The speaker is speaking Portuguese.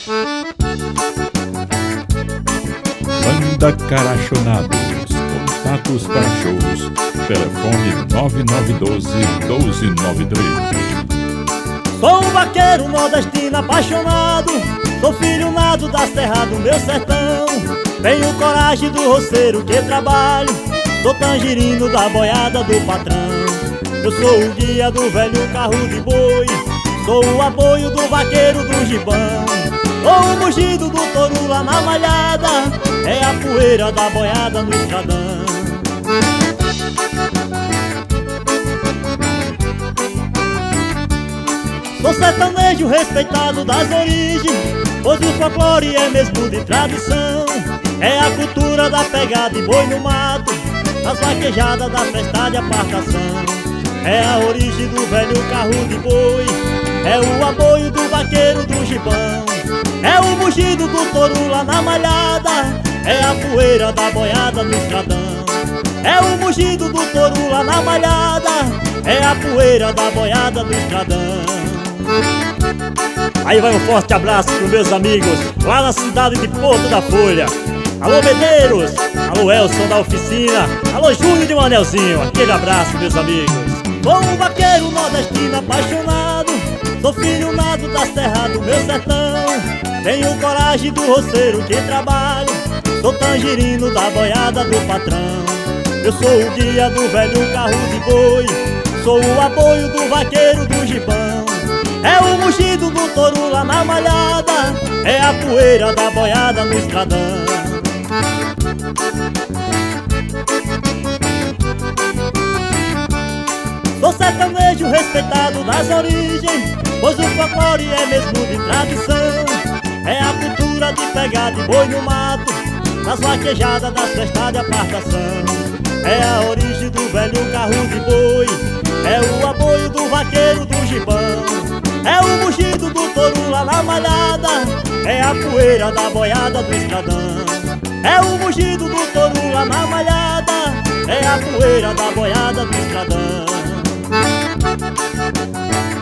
Banda Carachionados. Contatos para shows. Telefone 9912-1293. Sou um vaqueiro nordestino apaixonado, sou filho nato das terras do meu sertão. Tenho coragem do roceiro que trabalho, sou tangerino da boiada do patrão. Eu sou o guia do velho carro de boi, sou o apoio do vaqueiro do gibão. Sou o mugido do touro lá na malhada, é a poeira da boiada no estradão. Sou sertanejo respeitado das origens, pois o folclore é mesmo de tradição. É a cultura da pegada de boi no mato, as vaquejadas da festa de apartação. É a origem do velho carro de boi, é o apoio do vaqueiro do gibão. É o mugido do touro lá na malhada, é a poeira da boiada no estradão. É o mugido do touro lá na malhada, é a poeira da boiada no estradão. Aí vai um forte abraço pros meus amigos lá na cidade de Porto da Folha. Alô Medeiros, alô Elson da oficina, alô Júnior de Manelzinho. Aquele abraço, meus amigos. Sou um vaqueiro nordestino apaixonado, sou filho nato das terras do meu sertão. Tenho coragem do roceiro que trabalho, sou tangerino da boiada do patrão. Eu sou o guia do velho carro de boi, sou o apoio do vaqueiro do gibão. É o mugido do touro lá na malhada, é a poeira da boiada no estradão. Sou sertanejo respeitado das origens, pois o folclore é mesmo de tradição. É a cultura de pegar de boi no mato, nas vaquejadas das festas de apartação. É a origem do velho carro de boi, é o apoio do vaqueiro do gibão. É o mugido do touro lá na malhada, é a poeira da boiada do estradão. É o mugido do touro lá na malhada, é a poeira da boiada do estradão.